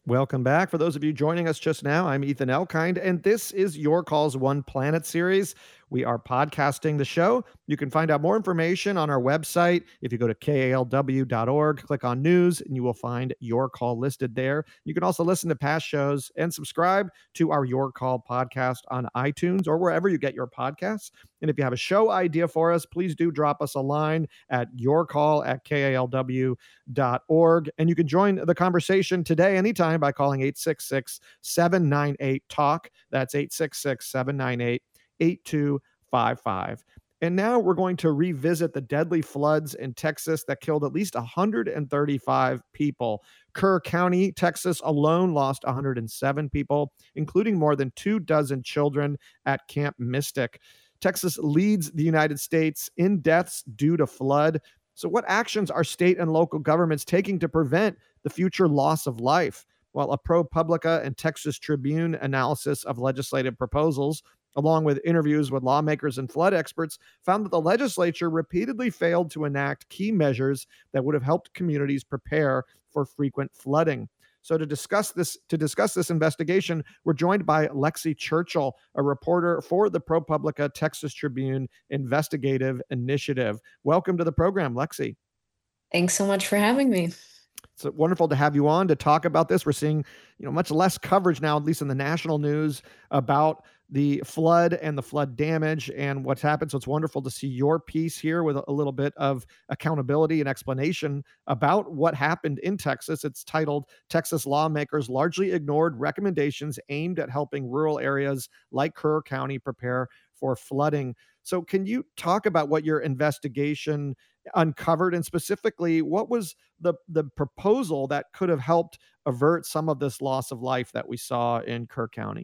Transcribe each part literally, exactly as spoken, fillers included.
Welcome back. For those of you joining us just now, I'm Ethan Elkind, and this is Your Calls One Planet series. We are podcasting the show. You can find out more information on our website. If you go to K A L W dot org, click on news, and you will find Your Call listed there. You can also listen to past shows and subscribe to our Your Call podcast on iTunes or wherever you get your podcasts. And if you have a show idea for us, please do drop us a line at yourcall at K A L W dot org. And you can join the conversation today anytime by calling eight six six, seven nine eight, talk. That's eight six six, seven nine eight, eight two five five. And now we're going to revisit the deadly floods in Texas that killed at least one hundred thirty-five people. Kerr County, Texas alone lost one hundred seven people, including more than two dozen children at Camp Mystic. Texas leads the United States in deaths due to flood. So, what actions are state and local governments taking to prevent the future loss of life? Well, a ProPublica and Texas Tribune analysis of legislative proposals, along with interviews with lawmakers and flood experts, found that the legislature repeatedly failed to enact key measures that would have helped communities prepare for frequent flooding. So to discuss this to discuss this investigation, we're joined by Lexi Churchill, a reporter for the ProPublica Texas Tribune Investigative Initiative. Welcome to the program, Lexi. Thanks so much for having me. It's wonderful to have you on to talk about this. We're seeing, you know, much less coverage now, at least in the national news, about the flood and the flood damage and what's happened. So it's wonderful to see your piece here with a little bit of accountability and explanation about what happened in Texas. It's titled "Texas Lawmakers Largely Ignored Recommendations Aimed at Helping Rural Areas Like Kerr County Prepare for Flooding." So can you talk about what your investigation uncovered, and specifically what was the the proposal that could have helped avert some of this loss of life that we saw in Kerr County?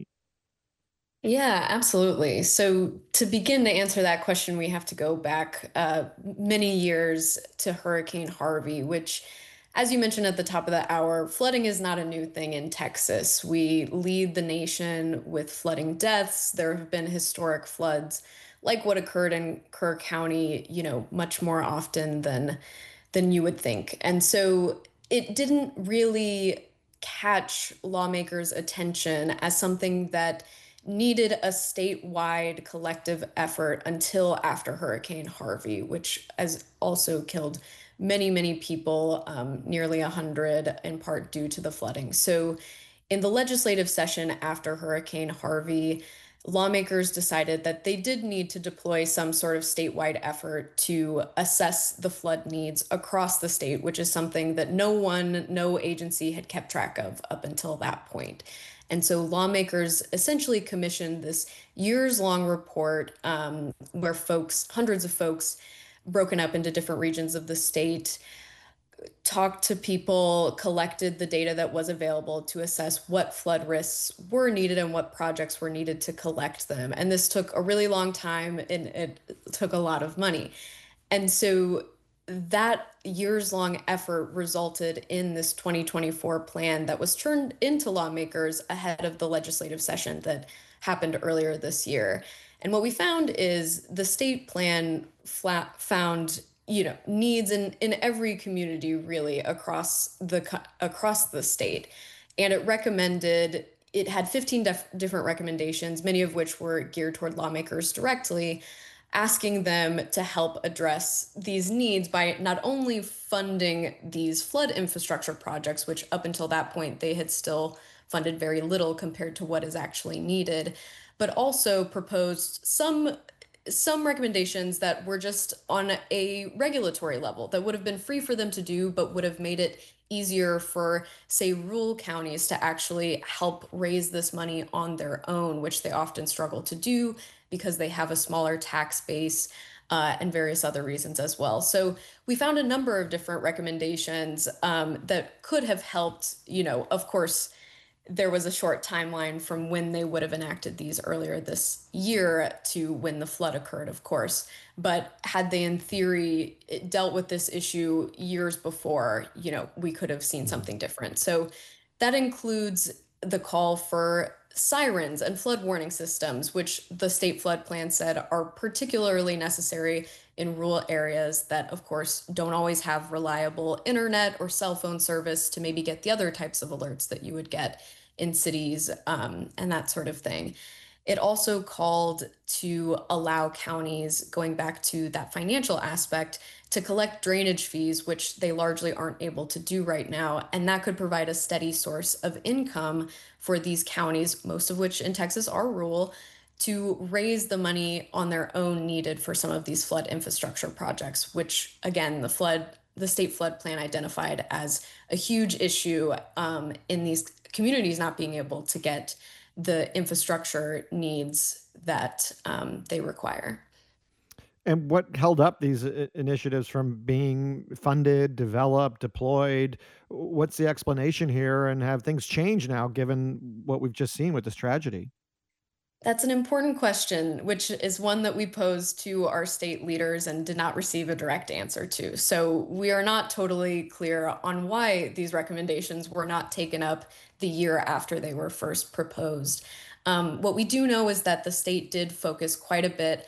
Yeah, absolutely. So, to begin to answer that question, we have to go back uh, many years to Hurricane Harvey, which, as you mentioned at the top of the hour, flooding is not a new thing in Texas. We lead the nation with flooding deaths. There have been historic floods like what occurred in Kerr County, you know, much more often than than you would think. And so it didn't really catch lawmakers' attention as something that needed a statewide collective effort until after Hurricane Harvey, which has also killed many, many people, um, nearly one hundred, in part due to the flooding. So, in the legislative session after Hurricane Harvey, lawmakers decided that they did need to deploy some sort of statewide effort to assess the flood needs across the state, which is something that no one, no agency had kept track of up until that point. And so lawmakers essentially commissioned this years long report um, where folks, hundreds of folks, broken up into different regions of the state, talked to people, collected the data that was available to assess what flood risks were needed and what projects were needed to collect them. And this took a really long time and it took a lot of money. And so that years long effort resulted in this twenty twenty-four plan that was turned into lawmakers ahead of the legislative session that happened earlier this year. And what we found is the state plan flat found you know needs in in every community really across the co- across the state, and it recommended it had fifteen def- different recommendations, many of which were geared toward lawmakers directly, asking them to help address these needs by not only funding these flood infrastructure projects, which up until that point they had still funded very little compared to what is actually needed, but also proposed some some recommendations that were just on a regulatory level that would have been free for them to do, but would have made it easier for, say, rural counties to actually help raise this money on their own, which they often struggle to do because they have a smaller tax base, uh, and various other reasons as well. So we found a number of different recommendations um, that could have helped. You know, of course, there was a short timeline from when they would have enacted these earlier this year to when the flood occurred, of course. But had they, in theory, dealt with this issue years before, you know, we could have seen something different. So that includes the call for sirens and flood warning systems, which the state flood plan said are particularly necessary in rural areas that, of course, don't always have reliable internet or cell phone service to maybe get the other types of alerts that you would get in cities, um, and that sort of thing. It also called to allow counties, going back to that financial aspect, to collect drainage fees, which they largely aren't able to do right now. And that could provide a steady source of income for these counties, most of which in Texas are rural, to raise the money on their own needed for some of these flood infrastructure projects, which again, the flood, the state flood plan identified as a huge issue um, in these communities not being able to get the infrastructure needs that um, they require. And what held up these I initiatives from being funded, developed, deployed? What's the explanation here, and have things changed now given what we've just seen with this tragedy? That's an important question, which is one that we posed to our state leaders and did not receive a direct answer to. So we are not totally clear on why these recommendations were not taken up the year after they were first proposed. Um, what we do know is that the state did focus quite a bit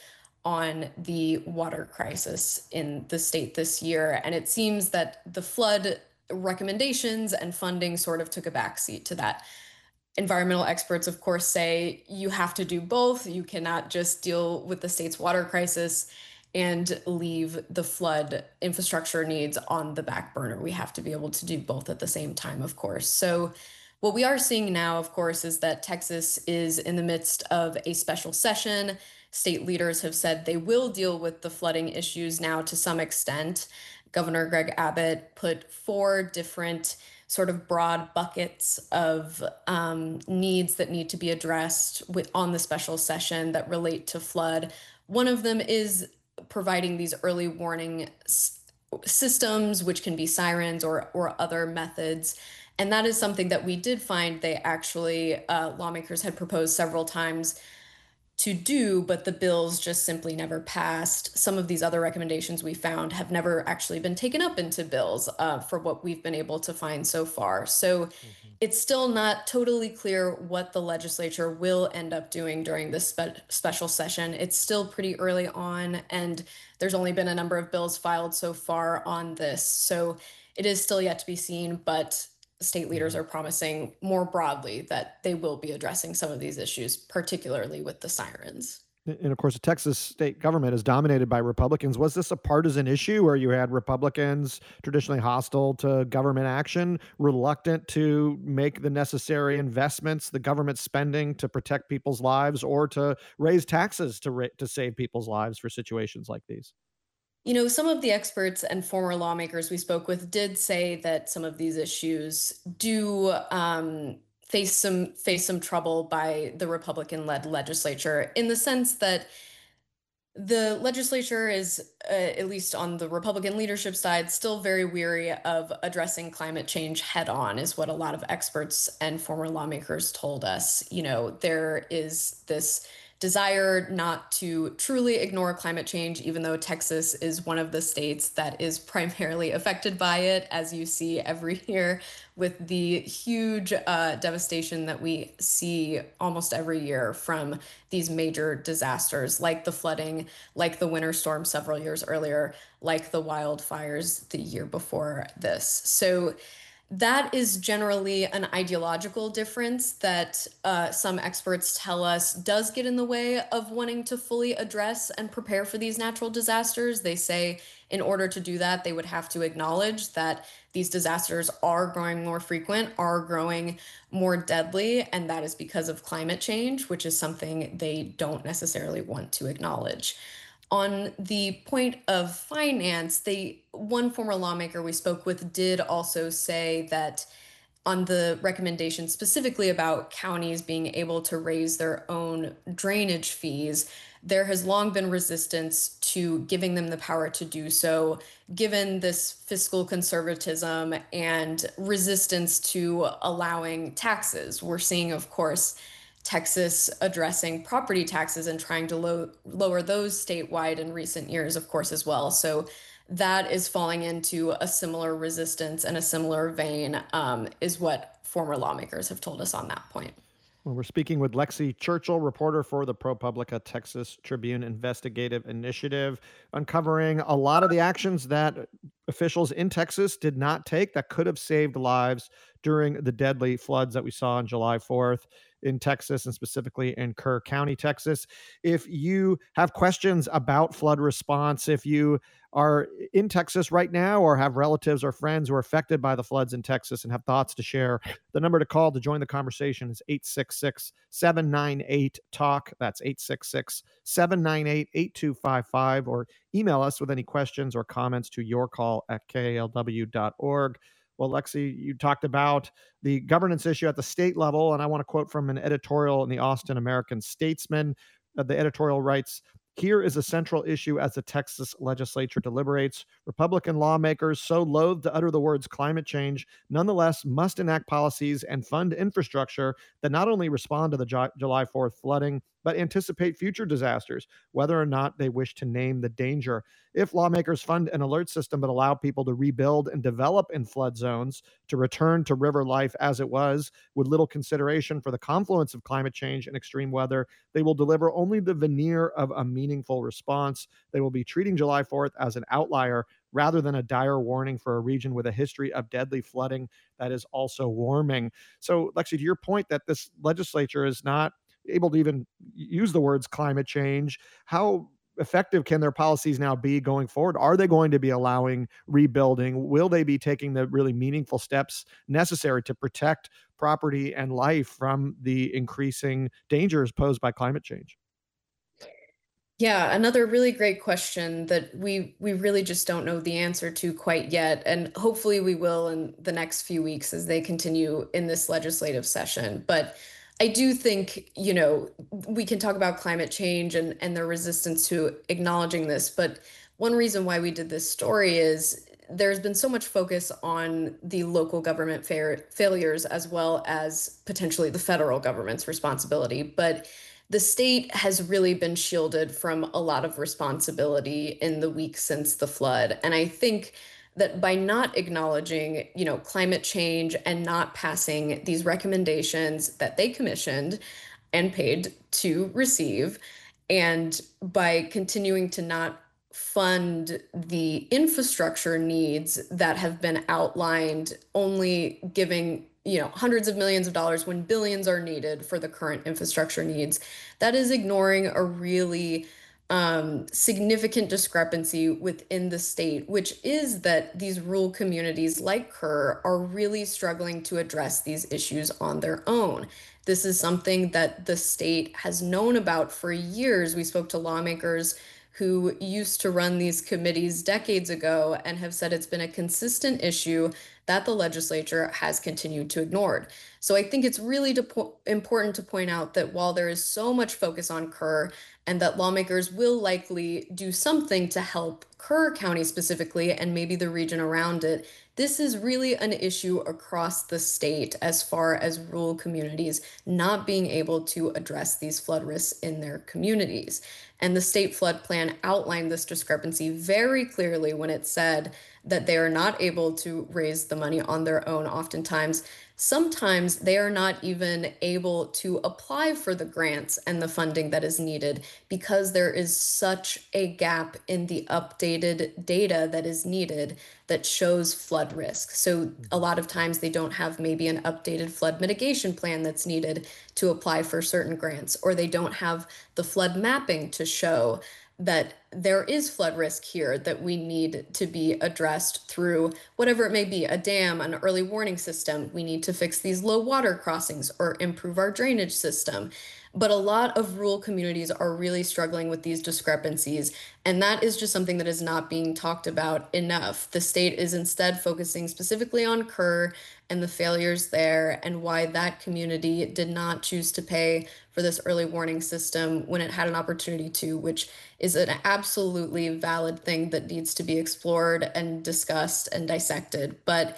on the water crisis in the state this year. And it seems that the flood recommendations and funding sort of took a backseat to that. Environmental experts, of course, say you have to do both. You cannot just deal with the state's water crisis and leave the flood infrastructure needs on the back burner. We have to be able to do both at the same time, of course. So, what we are seeing now, of course, is that Texas is in the midst of a special session. State leaders have said they will deal with the flooding issues now to some extent. Governor Greg Abbott put four different sort of broad buckets of um, needs that need to be addressed with, on the special session that relate to flood. One of them is providing these early warning s- systems, which can be sirens or or other methods. And that is something that we did find they actually uh, lawmakers had proposed several times to do, but the bills just simply never passed. Some of these other recommendations we found have never actually been taken up into bills uh, for what we've been able to find so far. So Mhm. it's still not totally clear what the legislature will end up doing during this spe- special session. It's still pretty early on, and there's only been a number of bills filed so far on this. So it is still yet to be seen, but state leaders Mhm. are promising more broadly that they will be addressing some of these issues, particularly with the sirens. And of course, the Texas state government is dominated by Republicans. Was this a partisan issue where you had Republicans traditionally hostile to government action, reluctant to make the necessary investments, the government spending to protect people's lives, or to raise taxes to ra- to save people's lives for situations like these? You know, some of the experts and former lawmakers we spoke with did say that some of these issues do um, face some face some trouble by the Republican-led legislature in the sense that the legislature is, uh, at least on the Republican leadership side, still very weary of addressing climate change head on, is what a lot of experts and former lawmakers told us. You know, there is this desire not to truly ignore climate change, even though Texas is one of the states that is primarily affected by it, as you see every year with the huge uh, devastation that we see almost every year from these major disasters like the flooding, like the winter storm several years earlier, like the wildfires the year before this. So that is generally an ideological difference that uh, some experts tell us does get in the way of wanting to fully address and prepare for these natural disasters. They say in order to do that, they would have to acknowledge that these disasters are growing more frequent, are growing more deadly, and that is because of climate change, which is something they don't necessarily want to acknowledge. On the point of finance, they one former lawmaker we spoke with did also say that on the recommendation specifically about counties being able to raise their own drainage fees, there has long been resistance to giving them the power to do so, given this fiscal conservatism and resistance to allowing taxes. We're seeing, of course, Texas addressing property taxes and trying to low, lower those statewide in recent years, of course, as well. So that is falling into a similar resistance and a similar vein, um, is what former lawmakers have told us on that point. Well, we're speaking with Lexi Churchill, reporter for the ProPublica Texas Tribune Investigative Initiative, uncovering a lot of the actions that officials in Texas did not take that could have saved lives during the deadly floods that we saw on July fourth in Texas and specifically in Kerr County, Texas. If you have questions about flood response, if you are in Texas right now or have relatives or friends who are affected by the floods in Texas and have thoughts to share, the number to call to join the conversation is eight six six, seven nine eight, talk. That's eight six six, seven nine eight, eight two five five, or email us with any questions or comments to yourcall at K A L W dot org. Well, Lexi, you talked about the governance issue at the state level, and I want to quote from an editorial in the Austin American Statesman. Uh, the editorial writes, "Here is a central issue as the Texas legislature deliberates. Republican lawmakers, so loath to utter the words climate change, nonetheless must enact policies and fund infrastructure that not only respond to the Ju- July fourth flooding, but anticipate future disasters, whether or not they wish to name the danger. If lawmakers fund an alert system that allow people to rebuild and develop in flood zones, to return to river life as it was, with little consideration for the confluence of climate change and extreme weather, they will deliver only the veneer of a meaningful response. They will be treating July fourth as an outlier rather than a dire warning for a region with a history of deadly flooding that is also warming." So, Lexi, to your point that this legislature is not able to even use the words climate change, how effective can their policies now be going forward? Are they going to be allowing rebuilding? Will they be taking the really meaningful steps necessary to protect property and life from the increasing dangers posed by climate change? Yeah, another really great question that we we really just don't know the answer to quite yet, and hopefully we will in the next few weeks as they continue in this legislative session. But I do think, you know, we can talk about climate change and and their resistance to acknowledging this, but one reason why we did this story is there's been so much focus on the local government fair, failures as well as potentially the federal government's responsibility. But the state has really been shielded from a lot of responsibility in the weeks since the flood. And I think that by not acknowledging, you know, climate change and not passing these recommendations that they commissioned and paid to receive, and by continuing to not fund the infrastructure needs that have been outlined, only giving, you know, hundreds of millions of dollars when billions are needed for the current infrastructure needs, that is ignoring a really um, significant discrepancy within the state, which is that these rural communities like Kerr are really struggling to address these issues on their own. This is something that the state has known about for years. We spoke to lawmakers who used to run these committees decades ago and have said it's been a consistent issue that the legislature has continued to ignore. So I think it's really to po- important to point out that while there is so much focus on Kerr and that lawmakers will likely do something to help Kerr County specifically and maybe the region around it, this is really an issue across the state as far as rural communities not being able to address these flood risks in their communities. And the state flood plan outlined this discrepancy very clearly when it said that they are not able to raise the money on their own oftentimes. Sometimes they are not even able to apply for the grants and the funding that is needed because there is such a gap in the updated data that is needed that shows flood risk. So a lot of times they don't have maybe an updated flood mitigation plan that's needed to apply for certain grants, or they don't have the flood mapping to show that there is flood risk here that we need to be addressed through whatever it may be, a dam, an early warning system. We need to fix these low water crossings or improve our drainage system. But a lot of rural communities are really struggling with these discrepancies. And that is just something that is not being talked about enough. The state is instead focusing specifically on Kerr and the failures there and why that community did not choose to pay for this early warning system when it had an opportunity to, which is an absolutely valid thing that needs to be explored and discussed and dissected. But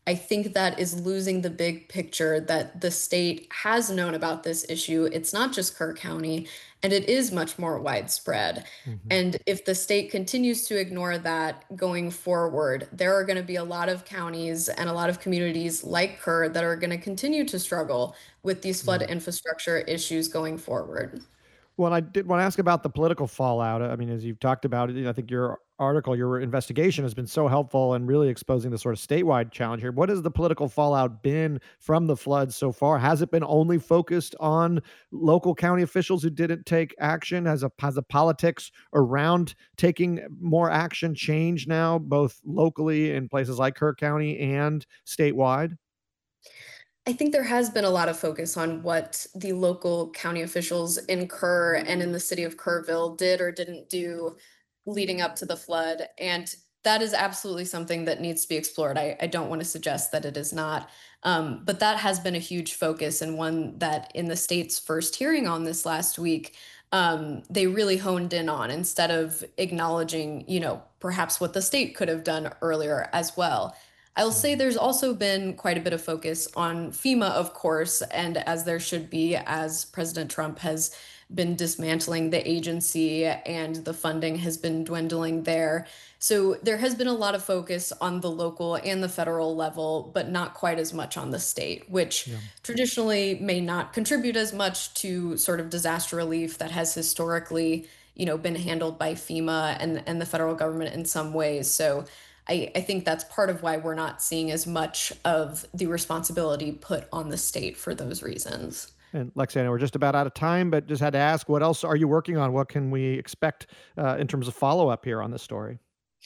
I think that is losing the big picture that the state has known about this issue. It's not just Kerr County, and it is much more widespread. Mhm. And if the state continues to ignore that going forward, there are going to be a lot of counties and a lot of communities like Kerr that are going to continue to struggle with these flood Yeah. infrastructure issues going forward. Well, I did want to ask about the political fallout. I mean, as you've talked about it, I think your article, your investigation has been so helpful in really exposing the sort of statewide challenge here. What has the political fallout been from the floods so far? Has it been only focused on local county officials who didn't take action? Has a has the politics around taking more action changed now, both locally in places like Kirk County and statewide? I think there has been a lot of focus on what the local county officials in Kerr and in the city of Kerrville did or didn't do leading up to the flood. And that is absolutely something that needs to be explored. I, I don't want to suggest that it is not. Um, but that has been a huge focus, and one that in the state's first hearing on this last week, um, they really honed in on, instead of acknowledging, you know, perhaps what the state could have done earlier as well. I'll say Mhm. there's also been quite a bit of focus on FEMA, of course, and as there should be, as President Trump has been dismantling the agency and the funding has been dwindling there. So there has been a lot of focus on the local and the federal level, but not quite as much on the state, which Yeah. traditionally may not contribute as much to sort of disaster relief that has historically, you know, been handled by FEMA and, and the federal government in some ways. So I, I think that's part of why we're not seeing as much of the responsibility put on the state for those reasons. And Lexi, I know we're just about out of time, but just had to ask, what else are you working on? What can we expect uh, in terms of follow up here on this story?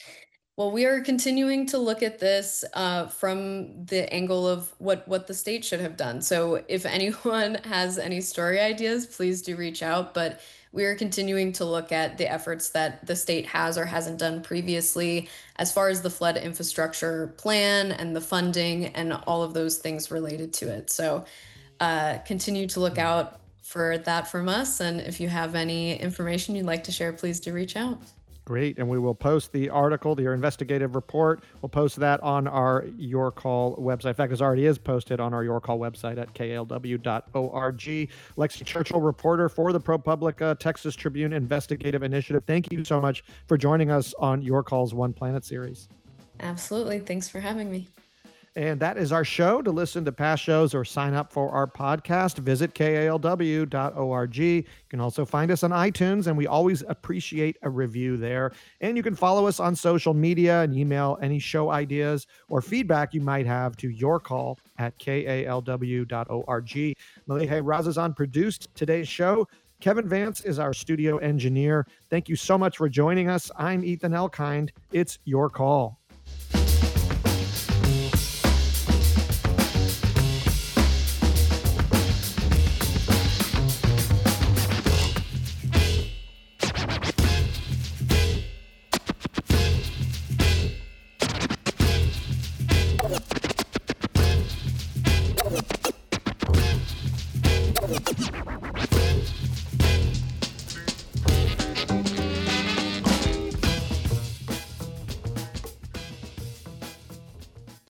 Well, we are continuing to look at this uh, from the angle of what what the state should have done. So, if anyone has any story ideas, please do reach out. But we are continuing to look at the efforts that the state has or hasn't done previously, as far as the flood infrastructure plan and the funding and all of those things related to it. So, uh, continue to look Mm. out for that from us. And if you have any information you'd like to share, please do reach out. Great. And we will post the article, your investigative report. We'll post that on our Your Call website. In fact, it already is posted on our Your Call website at K L W dot org. Lexi Churchill, reporter for the ProPublica Texas Tribune Investigative Initiative. Thank you so much for joining us on Your Call's One Planet series. Absolutely. Thanks for having me. And that is our show. To listen to past shows or sign up for our podcast, visit K A L W dot org. You can also find us on iTunes, and we always appreciate a review there. And you can follow us on social media and email any show ideas or feedback you might have to your call at K A L W dot org. Malihe Razazan produced today's show. Kevin Vance is our studio engineer. Thank you so much for joining us. I'm Ethan Elkind. It's your call.